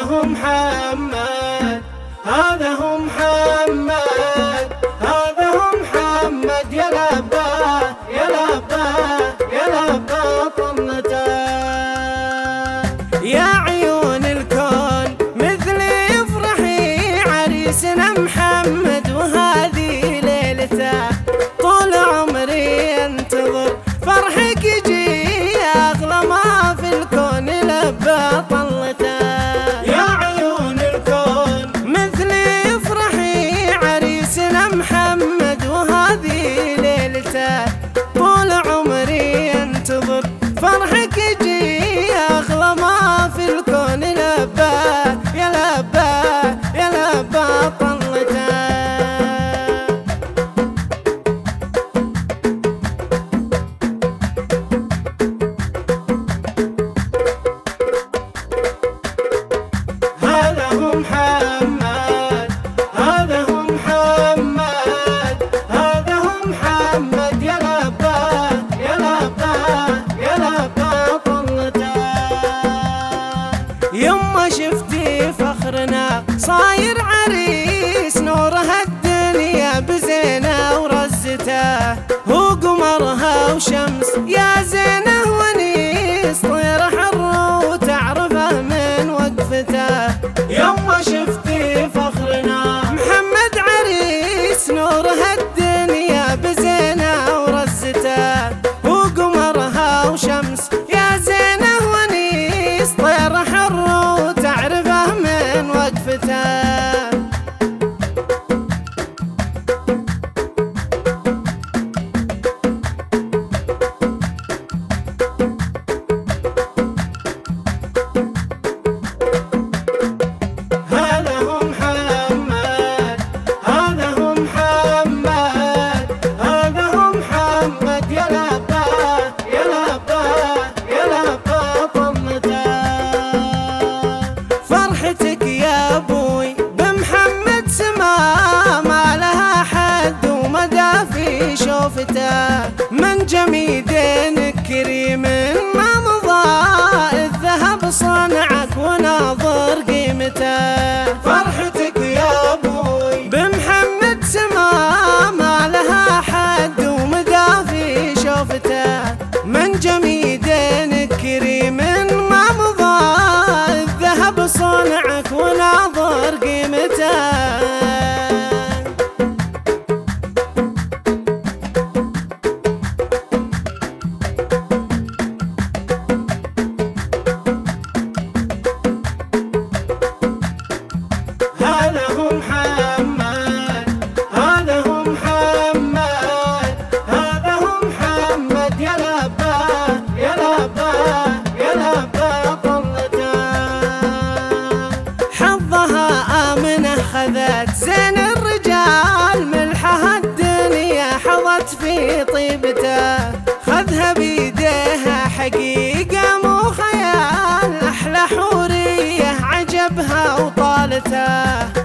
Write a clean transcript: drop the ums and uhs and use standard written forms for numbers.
هو محمد، هذا هو محمد، هذا هو محمد، يا لباه يا لباه يا لباه طلته. يا عيون الكون مثلي افرحي، عريسنا محمد وهذه ليلته. طول عمري انتظر فرحك يجي، اغلى ما في الكون لبى طلته. يا عيون الكون مثلي افرحي، عريسنا محمد وهذه ليلته. طول عمري انتظر فرحك يجي، اغلى ما في الكون لبى يا لبى يا لبى طلته. هذا هو محمد، هذا هو محمد، هذا هو محمد، يا لباه يا لباه يا لباه طلته. يما شفتي فخرنا صاير عريس، نورها الدنيا بزينه ورزته. هو قمرها وشمس يا زينه ونيس، طير حر وتعرفه من وقفته. يما شفتي فخرنا محمد عريس، نورها الدنيا بزينه ورزته. هو قمرها وشمس يا زينه ونيس، طير حر وتعرفه من وقفته. من جميدين كريم ما مضى، الذهب صنعك وناظر قيمته. فرحتك يا ابوي بمحمد سما، ما لها حد ومدى في شوفته. من جميدين كريم ما مضى، الذهب صنعك وناظر قيمته. خذت زين الرجال ملحها الدنيا، حظت في طيبته. خذها بيديها حقيقة مو خيال، أحلى حورية عجبها وطالته.